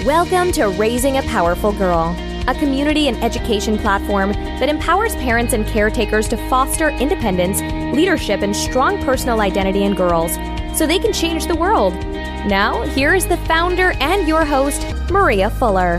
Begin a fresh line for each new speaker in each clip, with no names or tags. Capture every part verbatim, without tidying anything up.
Welcome to Raising a Powerful Girl, a community and education platform that empowers parents and caretakers to foster independence, leadership, and strong personal identity in girls so they can change the world. Now, here is the founder and your host, Maria Fuller.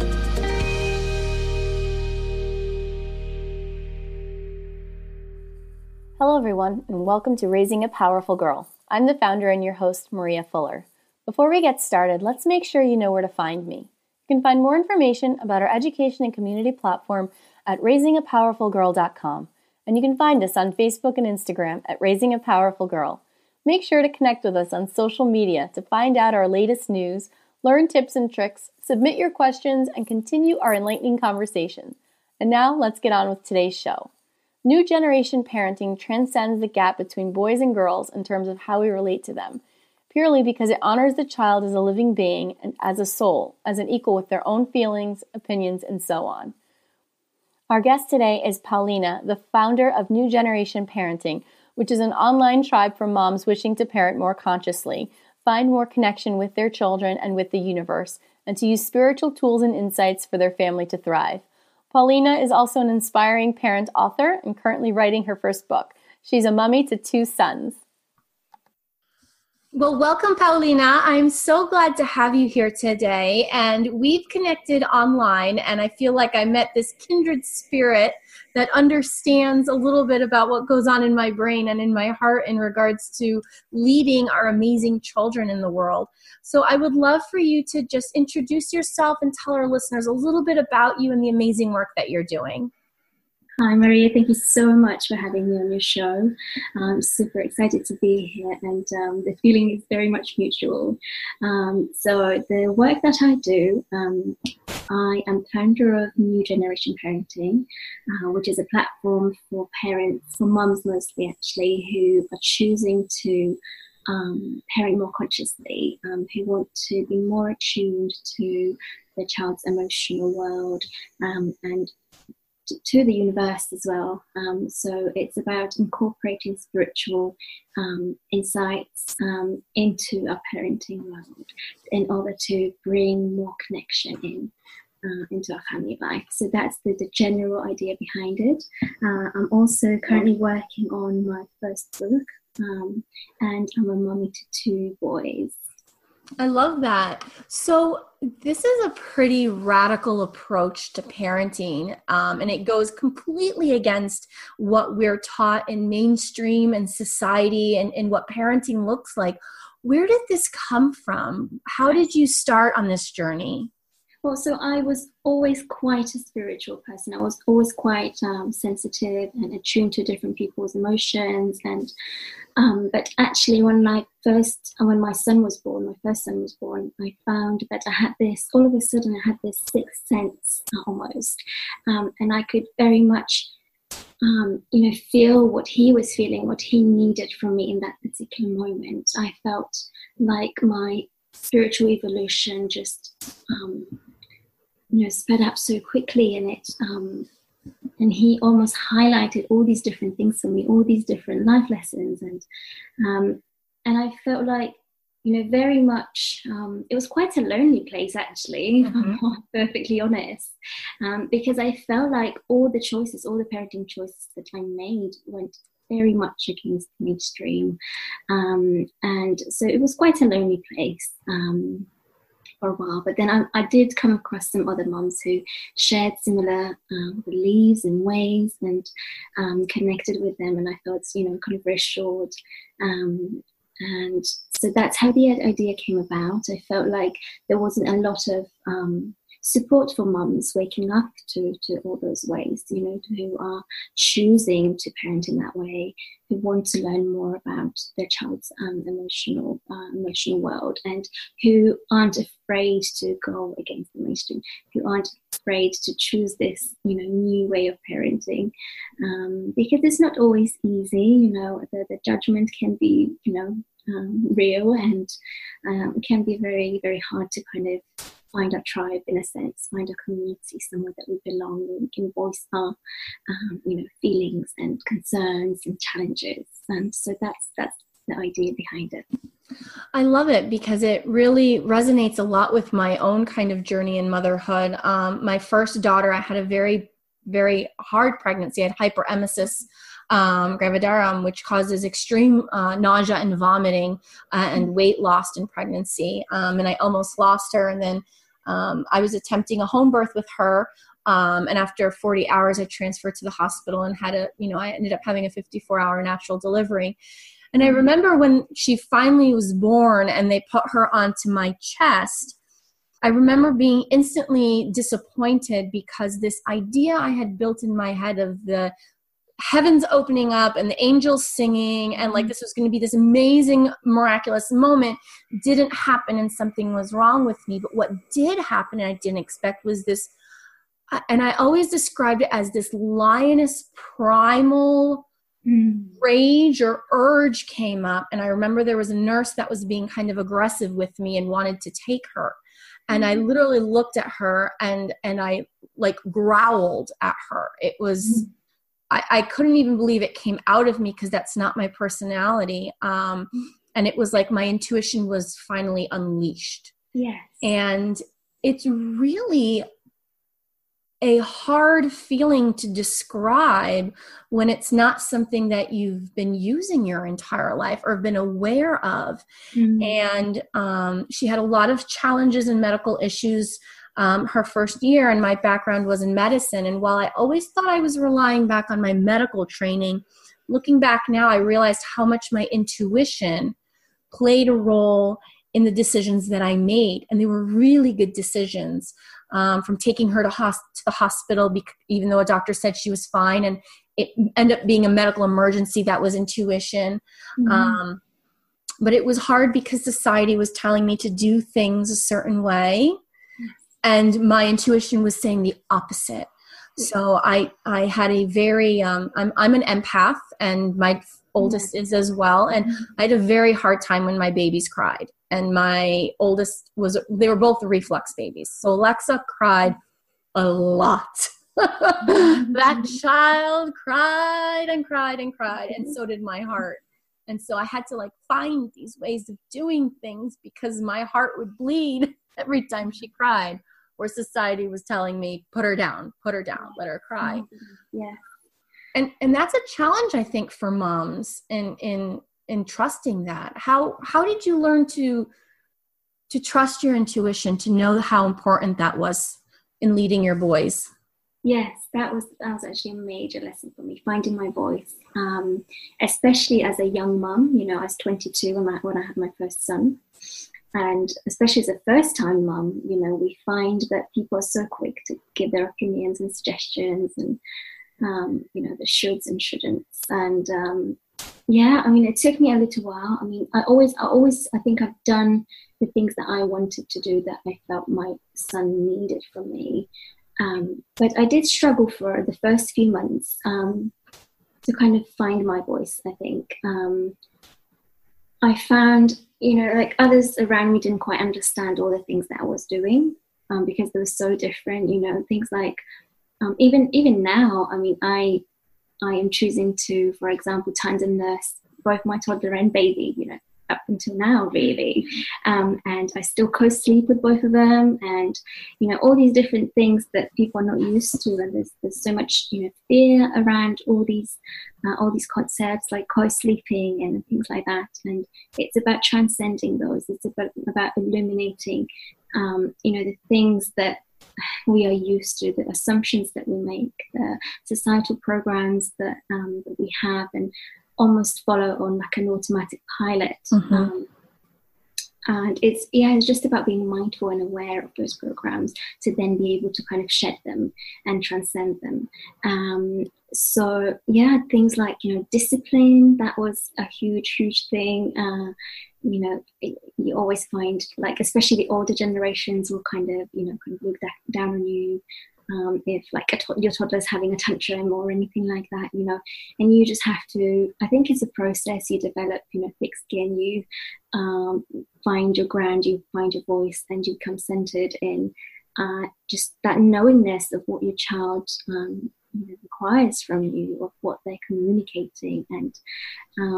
Hello, everyone, and welcome to Raising a Powerful Girl. I'm the founder and your host, Maria Fuller. Before we get started, let's make sure you know where to find me. You can find more information about our education and community platform at raising a powerful girl dot com, and you can find us on Facebook and Instagram at Raising a Powerful Girl. Make sure to connect with us on social media to find out our latest news, learn tips and tricks, submit your questions, and continue our enlightening conversation. And now, let's get on with today's show. New generation parenting transcends the gap between boys and girls in terms of how we relate to them, purely because it honors the child as a living being and as a soul, as an equal with their own feelings, opinions, and so on. Our guest today is Paulina, the founder of New Generation Parenting, which is an online tribe for moms wishing to parent more consciously, find more connection with their children and with the universe, and to use spiritual tools and insights for their family to thrive. Paulina is also an inspiring parent author and currently writing her first book. She's a mommy to two sons.
Well, welcome, Paulina. I'm so glad to have you here today. And we've connected online, and I feel like I met this kindred spirit that understands a little bit about what goes on in my brain and in my heart in regards to leading our amazing children in the world. So I would love for you to just introduce yourself and tell our listeners a little bit about you and the amazing work that you're doing.
Hi, Maria. Thank you so much for having me on your show. I'm super excited to be here, and um, the feeling is very much mutual. Um, so the work that I do, um, I am founder of New Generation Parenting, uh, which is a platform for parents, for mums mostly actually, who are choosing to um, parent more consciously, um, who want to be more attuned to their child's emotional world um, and to the universe as well. Um, so it's about incorporating spiritual um, insights um, into our parenting world in order to bring more connection in uh, into our family life. So that's the, the general idea behind it. Uh, I'm also currently working on my first book, um, and I'm a mommy to two boys.
I love that. So this is a pretty radical approach to parenting, um, and it goes completely against what we're taught in mainstream and society and, and what parenting looks like. Where did this come from? How did you start on this journey?
Well, so I was always quite a spiritual person. I was always quite um, sensitive and attuned to different people's emotions. And um, but actually, when I first, when my son was born, my first son was born, I found that I had this. All of a sudden, I had this sixth sense uh, almost, um, and I could very much, um, you know, feel what he was feeling, what he needed from me in that particular moment. I felt like my spiritual evolution just um, you know sped up so quickly in it, um, and he almost highlighted all these different things for me, all these different life lessons, and um, and I felt like, you know, very much um, it was quite a lonely place actually, mm-hmm. if I'm perfectly honest, um, because I felt like all the choices, all the parenting choices that I made went very much against the mainstream, um, and so it was quite a lonely place um, for a while. But then I, I did come across some other moms who shared similar um, beliefs and ways, and um, connected with them, and I felt, you know, kind of reassured. Um, and so that's how the idea came about. I felt like there wasn't a lot of um, support for mums waking up to, to all those ways, you know, who are choosing to parent in that way, who want to learn more about their child's um, emotional uh, emotional world, and who aren't afraid to go against the mainstream, who aren't afraid to choose this, you know, new way of parenting, um, because it's not always easy, you know, the, the judgment can be, you know, um, real, and um, it can be very, very hard to kind of find our tribe, in a sense, find a community, somewhere that we belong, and we can voice our, um, you know, feelings and concerns and challenges. And so that's that's the idea behind it.
I love it because it really resonates a lot with my own kind of journey in motherhood. Um, my first daughter, I had a very, very hard pregnancy. I had hyperemesis um, gravidarum, which causes extreme uh, nausea and vomiting uh, and weight loss in pregnancy. Um, and I almost lost her. And then um, I was attempting a home birth with her. Um, and after forty hours, I transferred to the hospital and had a, you know, I ended up having a fifty-four hour natural delivery. And I remember when she finally was born and they put her onto my chest, I remember being instantly disappointed because this idea I had built in my head of the heavens opening up and the angels singing and like this was going to be this amazing, miraculous moment didn't happen and something was wrong with me. But what did happen and I didn't expect was this, and I always described it as this lioness primal rage or urge came up. And I remember there was a nurse that was being kind of aggressive with me and wanted to take her. And I literally looked at her and, and I like growled at her. It was, I, I couldn't even believe it came out of me because that's not my personality. Um, and it was like my intuition was finally unleashed.
Yes.
And it's really a hard feeling to describe when it's not something that you've been using your entire life or been aware of. Mm-hmm. And um, she had a lot of challenges and medical issues um, her first year, and my background was in medicine. And while I always thought I was relying back on my medical training, looking back now, I realized how much my intuition played a role in the decisions that I made. And they were really good decisions. Um, from taking her to, hosp- to the hospital, bec- even though a doctor said she was fine, and it ended up being a medical emergency. That was intuition. Mm-hmm. Um, but it was hard because society was telling me to do things a certain way, yes. and my intuition was saying the opposite. So I, I had a very, um, I'm, I'm an empath, and my oldest yes. is as well. And I had a very hard time when my babies cried. And my oldest was, they were both reflux babies. So Alexa cried a lot. That child cried and cried and cried. And so did my heart. And so I had to like find these ways of doing things because my heart would bleed every time she cried, where society was telling me, put her down, put her down, let her cry.
Yeah.
And and that's a challenge, I think, for moms in in in trusting that. How how did you learn to to trust your intuition, to know how important that was in leading your boys?
Yes, that was that was actually a major lesson for me, finding my voice, um, especially as a young mum. You know, I was twenty-two when I, when I had my first son. And especially as a first-time mum, you know, we find that people are so quick to give their opinions and suggestions and, um, you know, the shoulds and shouldn'ts. And, um, yeah, I mean, it took me a little while. I mean, I always, I always, I think I've done the things that I wanted to do that I felt my son needed from me. Um, but I did struggle for the first few months um, to kind of find my voice, I think. Um, I found, you know, like others around me didn't quite understand all the things that I was doing um, because they were so different, you know, things like, um, even even now, I mean, I I am choosing to, for example, tandem nurse both my toddler and baby, you know, up until now, really. Um, and I still co-sleep with both of them, and, you know, all these different things that people are not used to. And there's there's so much, you know, fear around all these uh, all these concepts like co-sleeping and things like that. And it's about transcending those. It's about about illuminating, um, you know, the things that we are used to, the assumptions that we make, the societal programs that um, that we have, and almost follow on like an automatic pilot. Mm-hmm. Um, and it's, yeah, it's just about being mindful and aware of those programs to then be able to kind of shed them and transcend them. Um, so, yeah, things like, you know, discipline, that was a huge, huge thing. Uh, you know, it, you always find, like, especially the older generations will kind of, you know, kind of look that, down on you. Um, if like a to- your toddler's having a tantrum or anything like that, you know, and you just have to, I think it's a process. You develop, you know, thick skin, you um, find your ground, you find your voice, and you become centered in uh, just that knowingness of what your child um, you know, requires from you, of what they're communicating. And um,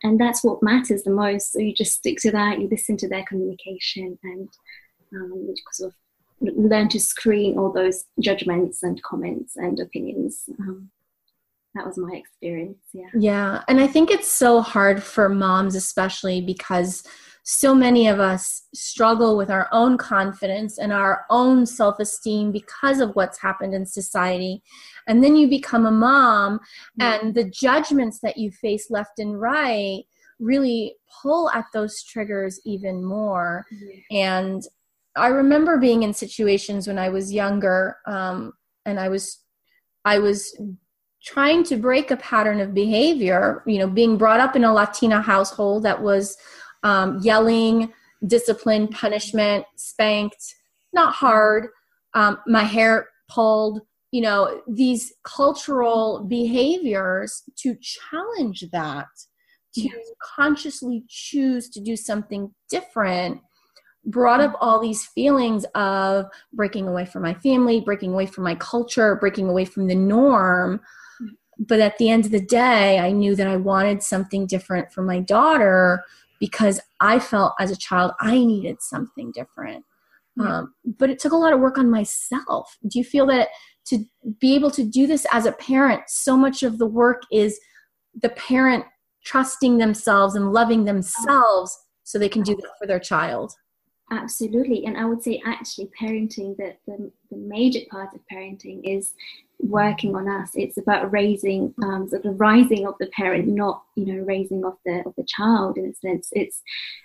and that's what matters the most. So you just stick to that, you listen to their communication, and um, you sort of learn to screen all those judgments and comments and opinions. Um, that was my experience. Yeah.
Yeah. And I think it's so hard for moms, especially because so many of us struggle with our own confidence and our own self-esteem because of what's happened in society. And then you become a mom, mm-hmm. and the judgments that you face left and right really pull at those triggers even more. Mm-hmm. And I remember being in situations when I was younger, um, and I was, I was trying to break a pattern of behavior, you know, being brought up in a Latina household that was um, yelling, discipline, punishment, spanked, not hard, um, my hair pulled, you know, these cultural behaviors to challenge that, to yeah. consciously choose to do something different, brought up all these feelings of breaking away from my family, breaking away from my culture, breaking away from the norm. But at the end of the day, I knew that I wanted something different for my daughter because I felt as a child I needed something different. Yeah. Um, but it took a lot of work on myself. Do you feel that to be able to do this as a parent, so much of the work is the parent trusting themselves and loving themselves so they can do that for their child?
Absolutely. And I would say actually parenting, the, the, the major part of parenting is working on us. It's about raising, um, sort of rising of the parent, not, you know, raising of the of the child in a sense. It's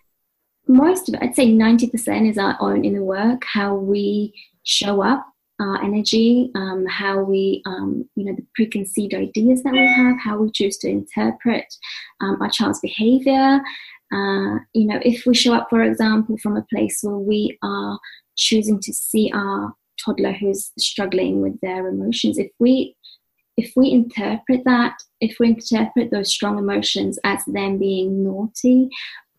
most of it, I'd say ninety percent is our own inner work, how we show up, our energy, um, how we, um, you know, the preconceived ideas that we have, how we choose to interpret um, our child's behavior. Uh, you know, if we show up, for example, from a place where we are choosing to see our toddler who's struggling with their emotions, if we if we interpret that, if we interpret those strong emotions as them being naughty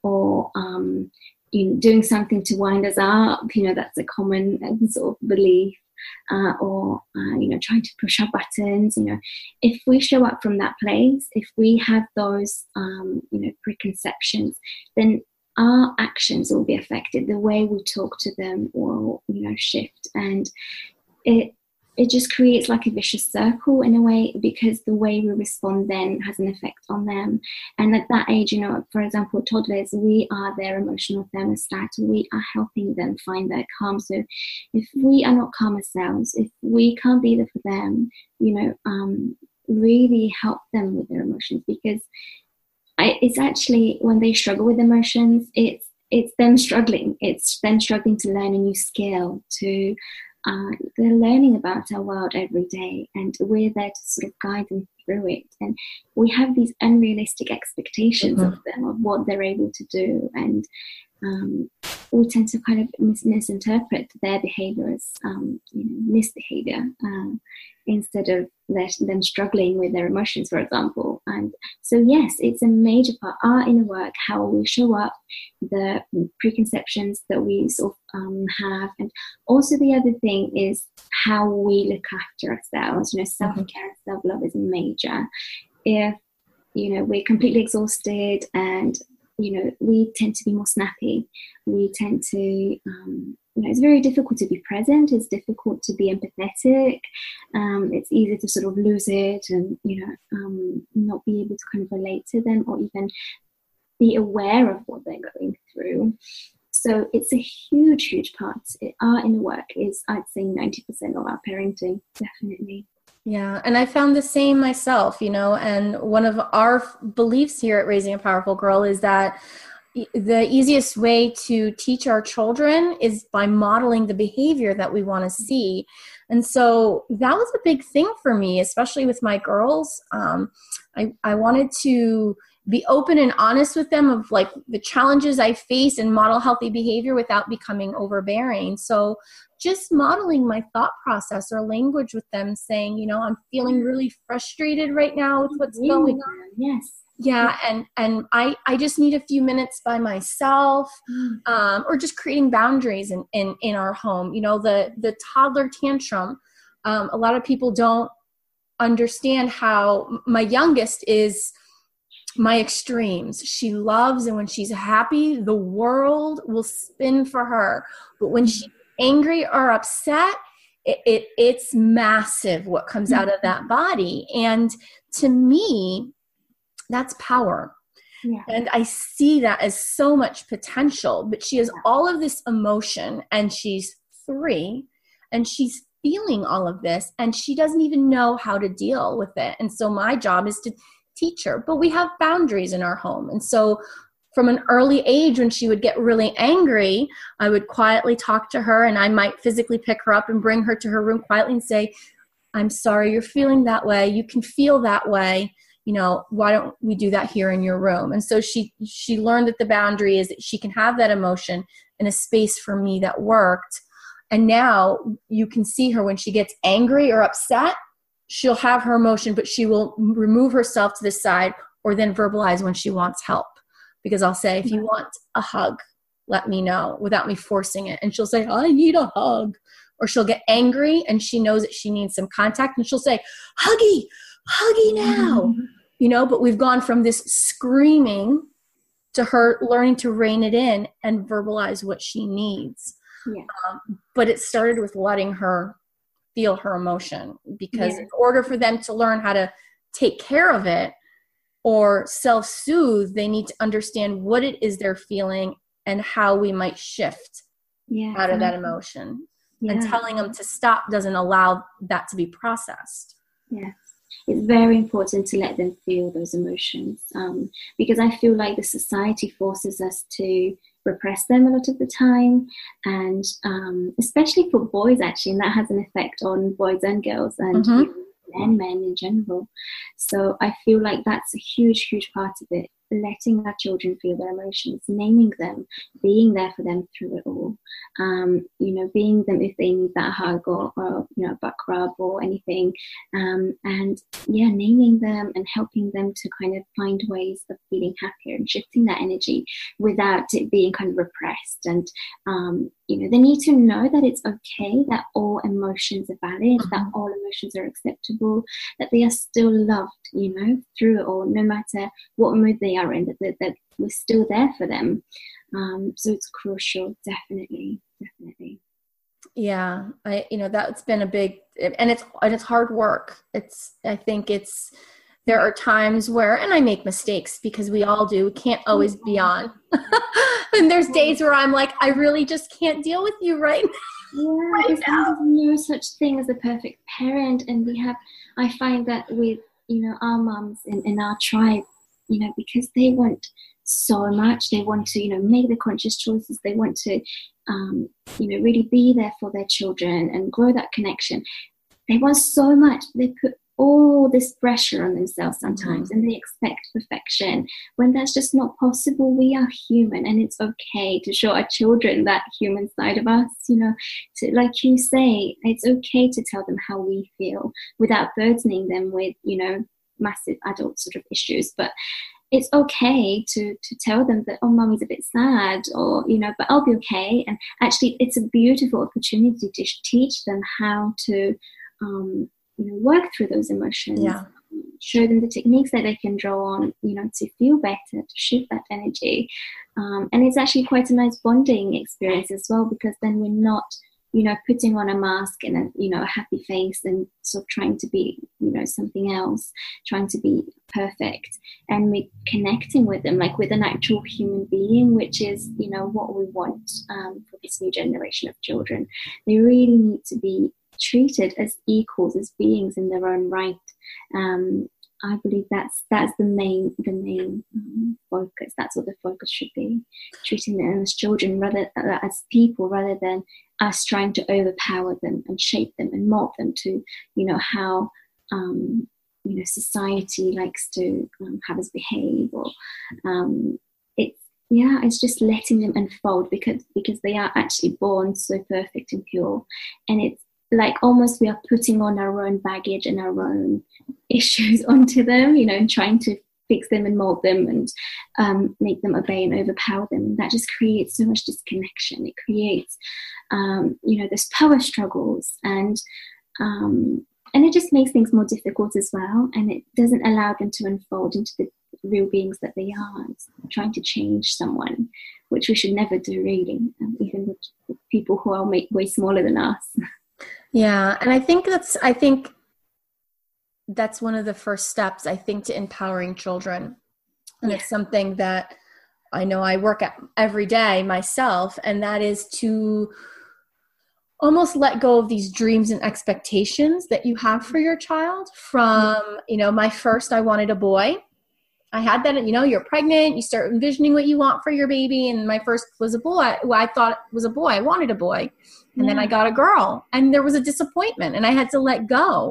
or um, you know, doing something to wind us up, you know, that's a common sort of belief. Uh, or, uh, you know, trying to push our buttons, you know, if we show up from that place, if we have those, um, you know, preconceptions, then our actions will be affected. The way we talk to them will, you know, shift. And it it just creates like a vicious circle in a way, because the way we respond then has an effect on them. And at that age, you know, for example, toddlers, we are their emotional thermostat. We are helping them find their calm. So if we are not calm ourselves, if we can't be there for them, you know, um, really help them with their emotions, because I, it's actually when they struggle with emotions, it's it's them struggling. It's them struggling to learn a new skill, to Uh, they're learning about our world every day, and we're there to sort of guide them through it. And we have these unrealistic expectations mm-hmm. of them, of what they're able to do, and um, we tend to kind of mis- misinterpret their behavior as um, you know, misbehavior uh, instead of them struggling with their emotions, for example. And so, yes, it's a major part. Our inner work, how we show up, the preconceptions that we sort of um, have, and also the other thing is how we look after ourselves. You know, self-care and self-love is major. If you know we're completely exhausted and you know, we tend to be more snappy. We tend to, um, you know, it's very difficult to be present. It's difficult to be empathetic. Um, it's easy to sort of lose it and, you know, um, not be able to kind of relate to them or even be aware of what they're going through. So it's a huge, huge part. It, our inner work is, I'd say, ninety percent of our parenting, definitely.
Yeah. And I found the same myself, you know, and one of our beliefs here at Raising a Powerful Girl is that the easiest way to teach our children is by modeling the behavior that we want to see. And so that was a big thing for me, especially with my girls. Um, I, I wanted to be open and honest with them of like the challenges I face and model healthy behavior without becoming overbearing. So just modeling my thought process or language with them, saying, you know, I'm feeling really frustrated right now with what's
really?
going on.
Yes.
Yeah. And, and I, I just need a few minutes by myself, mm. um, or just creating boundaries in, in, in our home. You know, the, the toddler tantrum. Um, a lot of people don't understand how my youngest is my extremes. She loves, and when she's happy, the world will spin for her. But when she's angry or upset, it, it it's massive what comes out of that body. And to me, that's power.
Yeah.
And I see that as so much potential. But she has all of this emotion, and she's three, and she's feeling all of this, and she doesn't even know how to deal with it. And so my job is to teach her. But we have boundaries in our home. And so from an early age, when she would get really angry, I would quietly talk to her, and I might physically pick her up and bring her to her room quietly and say, I'm sorry you're feeling that way. You can feel that way. You know, why don't we do that here in your room? And so she she learned that the boundary is that she can have that emotion in a space for me that worked. And now you can see her when she gets angry or upset, she'll have her emotion, but she will remove herself to the side or then verbalize when she wants help. Because I'll say, if you want a hug, let me know without me forcing it. And she'll say, I need a hug. Or she'll get angry and she knows that she needs some contact, and she'll say, huggy, huggy now. Mm-hmm. You know, but we've gone from this screaming to her learning to rein it in and verbalize what she needs.
Yeah.
Um, but it started with letting her feel her emotion, because
yeah.
in order for them to learn how to take care of it or self-soothe, they need to understand what it is they're feeling and how we might shift
yeah.
out of that emotion.
Yeah.
And telling them to stop doesn't allow that to be processed.
Yes. It's very important to let them feel those emotions, um, because I feel like the society forces us to repress them a lot of the time, and um, especially for boys, actually, and that has an effect on boys and girls and
mm-hmm.
and men in general. So I feel like that's a huge, huge part of it. Letting our children feel their emotions, naming them, being there for them through it all. Um, you know, being them if they need that hug or, or you know, a butt rub or anything. Um, and yeah, naming them and helping them to kind of find ways of feeling happier and shifting that energy without it being kind of repressed. And um, you know, they need to know that it's okay, that all emotions are valid, mm-hmm. that all emotions are acceptable, that they are still loved, you know, through it all, no matter what mood they are in, that, that, that we're still there for them. Um, so it's crucial, definitely, definitely.
Yeah, I, you know, that's been a big, and it's, and it's hard work. It's, I think it's, there are times where, and I make mistakes because we all do, we can't always be on. And there's days where I'm like, I really just can't deal with you right now.
Yeah, right there's no such thing as a perfect parent. And we have, I find that with, you know, our moms in, in our tribe, you know, because they want so much, they want to, you know, make the conscious choices, they want to, um, you know, really be there for their children and grow that connection. They want so much, they put all this pressure on themselves sometimes, mm-hmm. and they expect perfection when that's just not possible. We are human, and it's okay to show our children that human side of us, you know, to, like you say, it's okay to tell them how we feel without burdening them with, you know, massive adult sort of issues. But it's okay to to tell them that, oh, mommy's a bit sad, or, you know, but I'll be okay. And actually it's a beautiful opportunity to teach them how to um you know, work through those emotions,
yeah.
show them the techniques that they can draw on, you know, to feel better, to shift that energy. Um, and it's actually quite a nice bonding experience as well, because then we're not, you know, putting on a mask and a, you know, a happy face and sort of trying to be, you know, something else, trying to be perfect. And we're connecting with them like with an actual human being, which is, you know, what we want um, for this new generation of children. They really need to be treated as equals, as beings in their own right. Um, I believe that's that's the main the main um, focus. That's what the focus should be: treating them as children, rather uh, as people, rather than us trying to overpower them and shape them and mold them to, you know, how um, you know, society likes to um, have us behave. Or um, it's yeah, it's just letting them unfold, because because they are actually born so perfect and pure, and it's like almost we are putting on our own baggage and our own issues onto them, you know, and trying to fix them and mold them and um, make them obey and overpower them. And that just creates so much disconnection. It creates, um, you know, there's power struggles, and um, and it just makes things more difficult as well. And it doesn't allow them to unfold into the real beings that they are. It's trying to change someone, which we should never do, really, um, even with, with people who are way, way smaller than us.
Yeah, and I think that's I think that's one of the first steps, I think, to empowering children. And yeah. It's something that I know I work at every day myself, and that is to almost let go of these dreams and expectations that you have for your child. From, you know, my first, I wanted a boy. I had that, you know, you're pregnant, you start envisioning what you want for your baby. And my first was a boy, who I thought was a boy. I wanted a boy. And yeah. then I got a girl, and there was a disappointment, and I had to let go.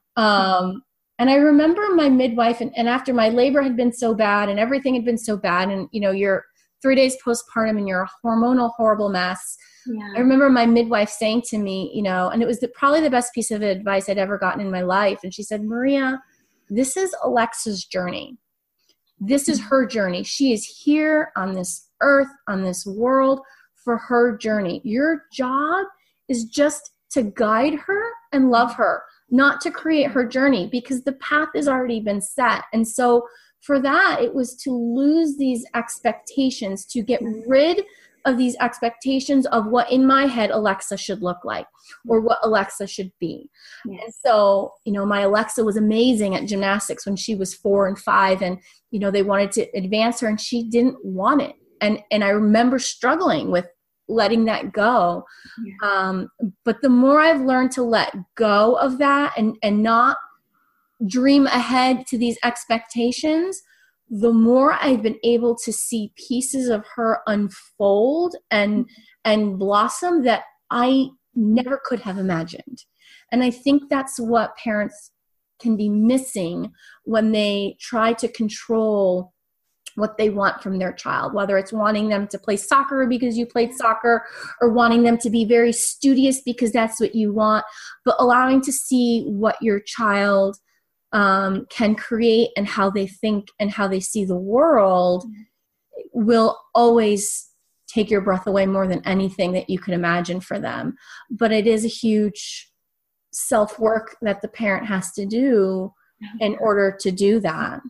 Um, and I remember my midwife, and, and after my labor had been so bad and everything had been so bad, and, you know, you're three days postpartum and you're a hormonal, horrible mess. Yeah. I remember my midwife saying to me, you know, and it was the, probably the best piece of advice I'd ever gotten in my life. And she said, Maria, this is Alexa's journey. This is her journey. She is here on this earth, on this world, for her journey. Your job is just to guide her and love her, not to create her journey, because the path has already been set. And so for that, it was to lose these expectations, to get rid of these expectations of what in my head Alexa should look like, or what Alexa should be. Yes. And so, you know, my Alexa was amazing at gymnastics when she was four and five, and, you know, they wanted to advance her and she didn't want it. And, and I remember struggling with letting that go. Yeah. Um, but the more I've learned to let go of that and, and not dream ahead to these expectations, the more I've been able to see pieces of her unfold and and blossom that I never could have imagined. And I think that's what parents can be missing when they try to control what they want from their child, whether it's wanting them to play soccer because you played soccer, or wanting them to be very studious because that's what you want, but allowing to see what your child um, can create and how they think and how they see the world will always take your breath away more than anything that you could imagine for them. But it is a huge self-work that the parent has to do in order to do that.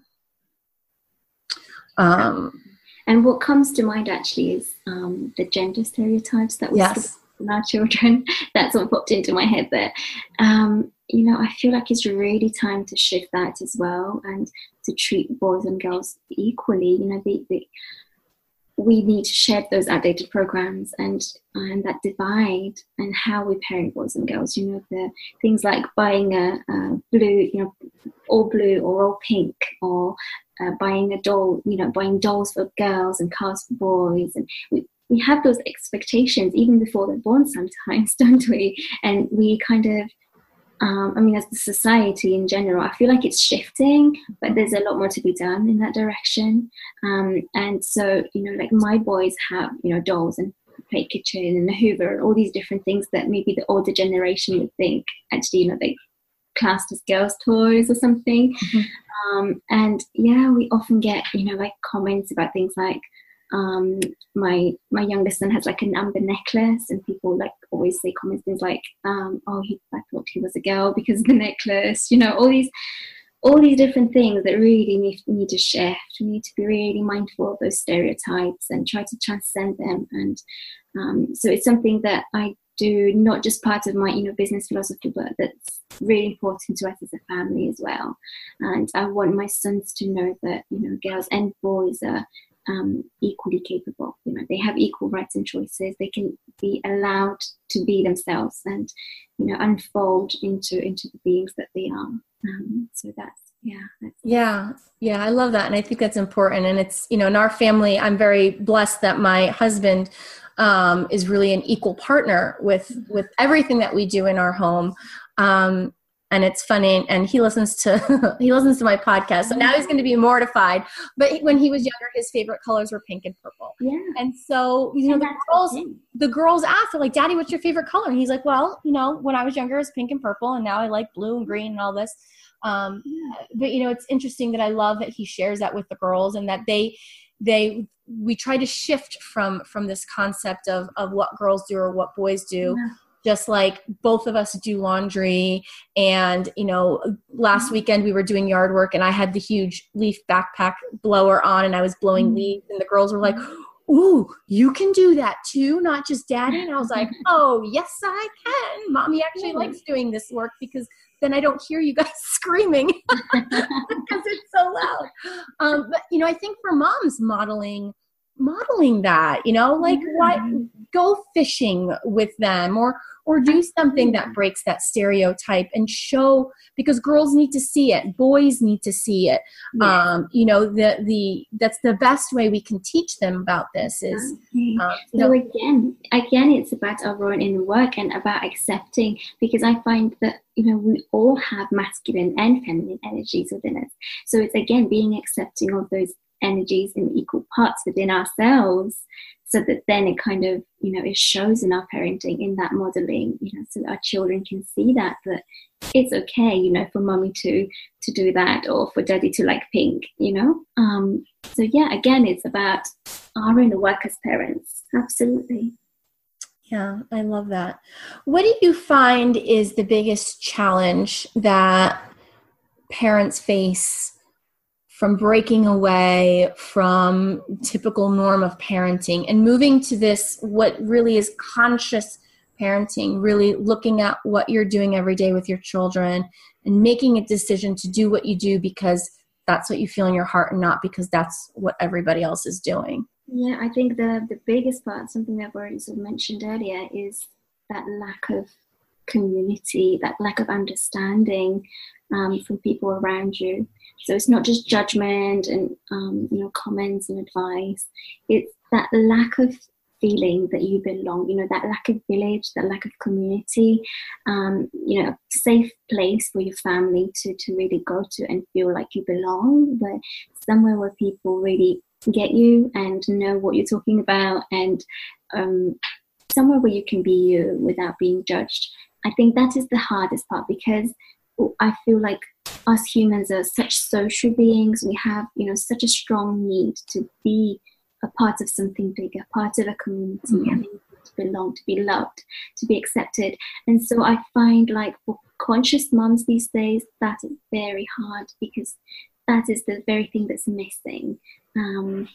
Um,
and what comes to mind actually is um, the gender stereotypes that we
yes.
see in our children. That's what popped into my head there. Um, you know, I feel like it's really time to shift that as well, and to treat boys and girls equally. You know, the, the, we need to shed those outdated programs and and that divide and how we parent boys and girls. You know, the things like buying a, a blue, you know, all blue or all pink, or uh, buying a doll, you know, buying dolls for girls and cars for boys. And we, we have those expectations even before they're born sometimes, don't we? And we kind of, um, I mean, as the society in general, I feel like it's shifting, but there's a lot more to be done in that direction. Um, and so, you know, like my boys have, you know, dolls and play kitchen and a Hoover and all these different things that maybe the older generation would think actually, you know, they classed as girls' toys or something. Mm-hmm. Um, and yeah, we often get, you know, like comments about things like, um, my my youngest son has like an amber necklace, and people like always say comments things like, um, oh, he, I thought he was a girl because of the necklace, you know, all these all these different things that really need, need to shift. We need to be really mindful of those stereotypes and try to transcend them. And um, so it's something that I do, not just part of my, you know, business philosophy, but that's really important to us as a family as well. And I want my sons to know that, you know, girls and boys are um, equally capable. You know, they have equal rights and choices. They can be allowed to be themselves and, you know, unfold into into the beings that they are. Um, so that's yeah that's
yeah yeah I love that, and I think that's important. And it's, you know, in our family, I'm very blessed that my husband um, is really an equal partner with with everything that we do in our home. Um, and it's funny, and he listens to he listens to my podcast, so now he's going to be mortified. But when he was younger, his favorite colors were pink and purple.
Yeah.
And so, you know, and the girls okay. the girls asked, they're like, "Daddy, what's your favorite color?" And he's like, "Well, you know, when I was younger, it was pink and purple, and now I like blue and green and all this." Um, but you know, it's interesting that I love that he shares that with the girls, and that they they we try to shift from from this concept of of what girls do or what boys do. Yeah. Just like both of us do laundry, and, you know, last weekend we were doing yard work and I had the huge leaf backpack blower on and I was blowing mm-hmm. leaves and the girls were like, ooh, you can do that too, not just daddy. And I was like, oh, yes, I can. Mommy actually likes doing this work because then I don't hear you guys screaming because it's so loud. Um, but, you know, I think for moms modeling, modeling that, you know, like what, go fishing with them or, or do something that breaks that stereotype and show, because girls need to see it. Boys need to see it. Yeah. Um, you know, the, the, that's the best way we can teach them about this is,
okay.
um,
so know, again, again, it's about our own inner work and about accepting, because I find that, you know, we all have masculine and feminine energies within us. So it's again, being accepting of those energies in equal parts within ourselves, so that then it kind of, you know, it shows in our parenting, in that modeling, you know, so that our children can see that, that it's okay, you know, for mommy to, to do that or for daddy to like pink, you know? Um, so yeah, again, it's about our inner work as parents. Absolutely.
Yeah, I love that. What do you find is the biggest challenge that parents face from breaking away from typical norm of parenting and moving to this, what really is conscious parenting, really looking at what you're doing every day with your children and making a decision to do what you do because that's what you feel in your heart and not because that's what everybody else is doing?
Yeah, I think the, the biggest part, something that I've already sort of mentioned earlier, is that lack of community, that lack of understanding um, from people around you. So it's not just judgment and, um, you know, comments and advice. It's that lack of feeling that you belong, you know, that lack of village, that lack of community, um, you know, safe place for your family to, to really go to and feel like you belong, but somewhere where people really get you and know what you're talking about, and um, somewhere where you can be you without being judged. I think that is the hardest part, because I feel like us humans are such social beings. We have, you know, such a strong need to be a part of something bigger, part of a community, mm-hmm. and to belong, to be loved, to be accepted. And so I find, like, for conscious moms these days, that is very hard, because that is the very thing that's missing. Um,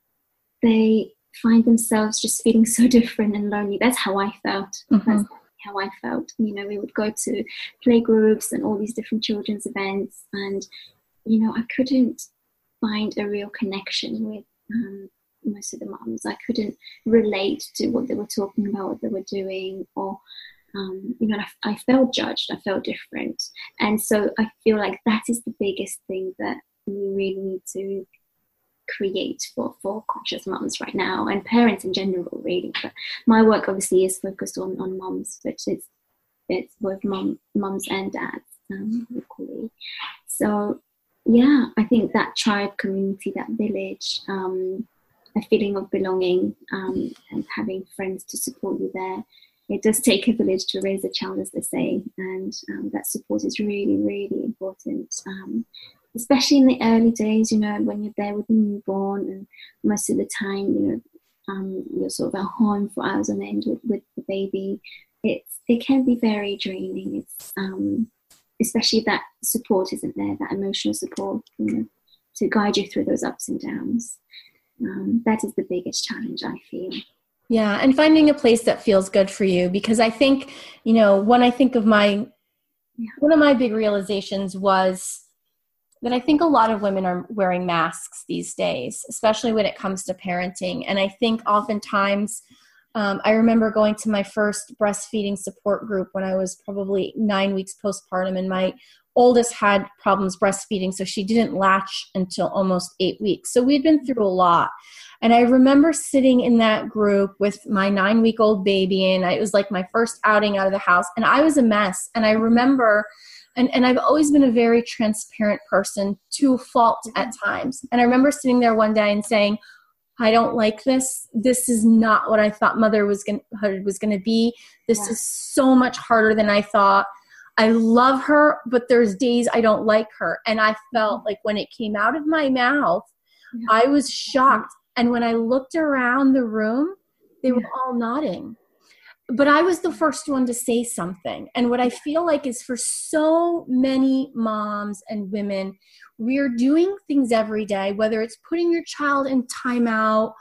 they find themselves just feeling so different and lonely. That's how I felt. Mm-hmm. That's how I felt. You know, we would go to play groups and all these different children's events, and, you know, I couldn't find a real connection with um, most of the moms. I couldn't relate to what they were talking about, what they were doing, or, um, you know, I, I felt judged. I felt different. And so I feel like that is the biggest thing that we really need to create for, for conscious moms right now, and parents in general, really. But my work obviously is focused on, on moms, but it's it's both mom, moms and dads um, equally. So yeah, I think that tribe community, that village, um, a feeling of belonging, um, and having friends to support you there. It does take a village to raise a child, as they say, and um, that support is really, really important. Um, especially in the early days, you know, when you're there with the newborn, and most of the time, you know, um, you're sort of at home for hours on end with, with the baby. It's it can be very draining. It's um, especially if that support isn't there, that emotional support, you know, to guide you through those ups and downs. Um, that is the biggest challenge, I feel.
Yeah, and finding a place that feels good for you, because I think, you know, when I think of my, yeah. one of my big realizations was that I think a lot of women are wearing masks these days, especially when it comes to parenting. And I think oftentimes, um, I remember going to my first breastfeeding support group when I was probably nine weeks postpartum, and my oldest had problems breastfeeding, so she didn't latch until almost eight weeks. So we'd been through a lot. And I remember sitting in that group with my nine-week-old baby, and it was like my first outing out of the house, and I was a mess. And I remember, and, and I've always been a very transparent person, to a fault at times. And I remember sitting there one day and saying, I don't like this. This is not what I thought mother was going was going to be. This yeah. is so much harder than I thought. I love her, but there's days I don't like her. And I felt like when it came out of my mouth, yeah. I was shocked. And when I looked around the room, they yeah. were all nodding. but I was the first one to say something. And what I feel like is for so many moms and women, we're doing things every day, whether it's putting your child in timeout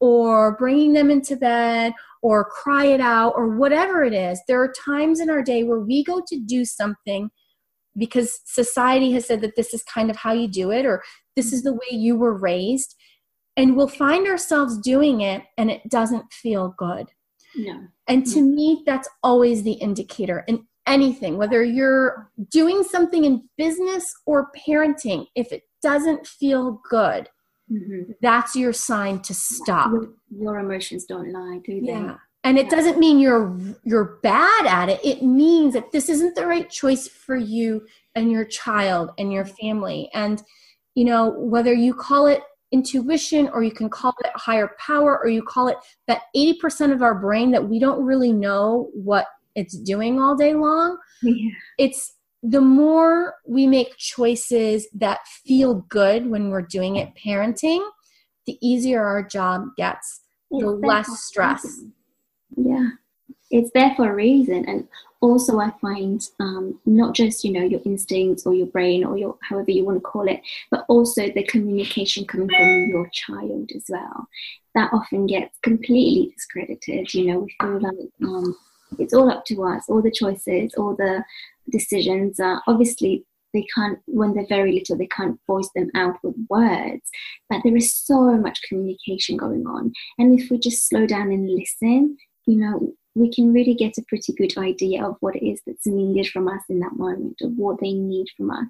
or bringing them into bed or cry it out or whatever it is. There are times in our day where we go to do something because society has said that this is kind of how you do it, or this is the way you were raised. And we'll find ourselves doing it and it doesn't feel good.
No.
And to me, that's always the indicator in anything, whether you're doing something in business or parenting. If it doesn't feel good, mm-hmm. that's your sign to stop.
Your, your emotions don't lie, do they?
Yeah. And it yeah. doesn't mean you're you're bad at it. It means that this isn't the right choice for you and your child and your family. And, you know, whether you call it intuition, or you can call it higher power, or you call it that eighty percent of our brain that we don't really know what it's doing all day long.
Yeah.
It's the more we make choices that feel good when we're doing it parenting, the easier our job gets, it's the less stress.
Yeah, it's there for a reason. And also I find um, not just, you know, your instincts or your brain or your however you want to call it, but also the communication coming from your child as well. That often gets completely discredited. You know, we feel like um, it's all up to us, all the choices, all the decisions. Uh, obviously, they can't, when they're very little, they can't voice them out with words, but there is so much communication going on. And if we just slow down and listen, you know, we can really get a pretty good idea of what it is that's needed from us in that moment, of what they need from us.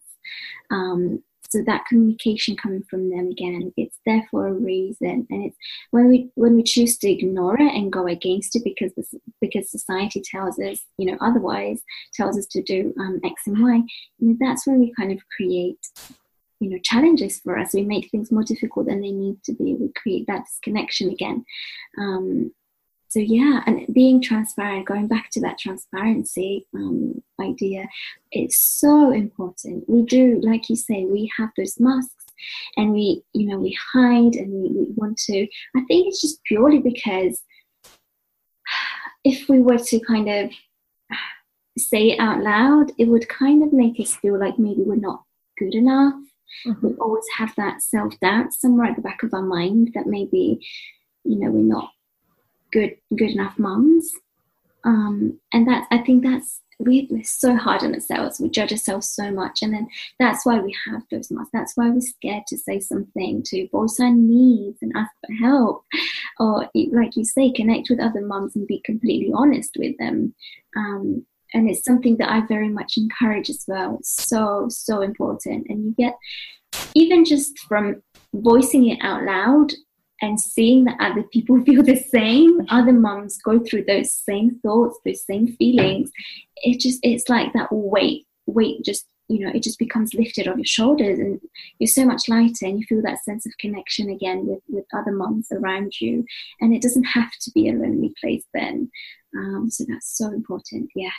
Um, so that communication coming from them, again, it's there for a reason. And it's when we when we choose to ignore it and go against it because this, because society tells us, you know, otherwise, tells us to do um, X and Y, you know, that's when we kind of create, you know, challenges for us. We make things more difficult than they need to be. We create that disconnection again. Um, So yeah, and being transparent, going back to that transparency um, idea, it's so important. We do, like you say, we have those masks and we, you know, we hide and we, we want to, I think it's just purely because if we were to kind of say it out loud, it would kind of make us feel like maybe we're not good enough. Mm-hmm. We always have that self-doubt somewhere at the back of our mind that maybe, you know, we're not good good enough mums, um and that's I think that's we, we're so hard on ourselves. We judge ourselves so much, and then that's why we have those masks. That's why we're scared to say something, to voice our needs and ask for help, or like you say, connect with other mums and be completely honest with them. Um and it's something that I very much encourage as well. It's so so important. And you get, even just from voicing it out loud and seeing that other people feel the same, other mums go through those same thoughts, those same feelings, it just, it's like that weight, weight just, you know, it just becomes lifted on your shoulders and you're so much lighter and you feel that sense of connection again with, with other mums around you. And it doesn't have to be a lonely place then. Um, so that's so important. Yes.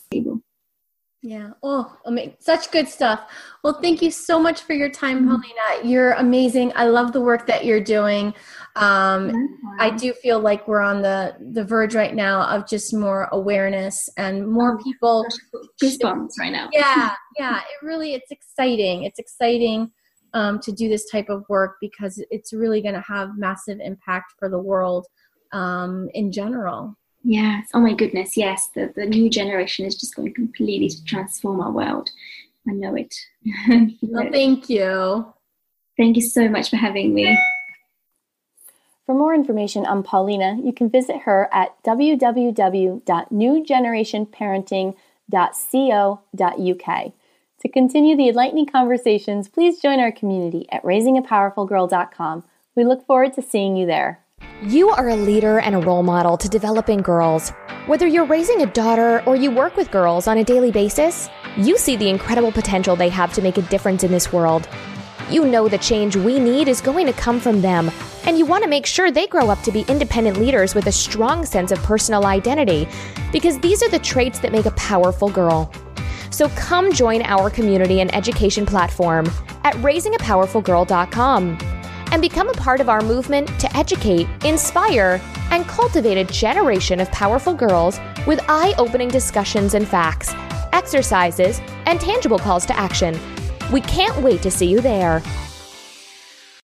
Yeah. Oh, I mean, such good stuff. Well, thank you so much for your time, Paulina. You're amazing. I love the work that you're doing. Um, mm-hmm. I do feel like we're on the, the verge right now of just more awareness and more people.
Goosebumps right now.
Yeah. Yeah. It really, it's exciting. It's exciting um, to do this type of work because it's really going to have massive impact for the world um, in general.
Yes. Oh my goodness. Yes. The, the new generation is just going completely to transform our world. I know it.
Well, thank you.
Thank you so much for having me.
For more information on Paulina, you can visit her at w w w dot new generation parenting dot co dot u k. To continue the enlightening conversations, please join our community at raising a powerful girl dot com. We look forward to seeing you there.
You are a leader and a role model to developing girls. Whether you're raising a daughter or you work with girls on a daily basis, you see the incredible potential they have to make a difference in this world. You know the change we need is going to come from them, and you want to make sure they grow up to be independent leaders with a strong sense of personal identity, because these are the traits that make a powerful girl. So come join our community and education platform at raising a powerful girl dot com. and become a part of our movement to educate, inspire, and cultivate a generation of powerful girls with eye-opening discussions and facts, exercises, and tangible calls to action. We can't wait to see you there.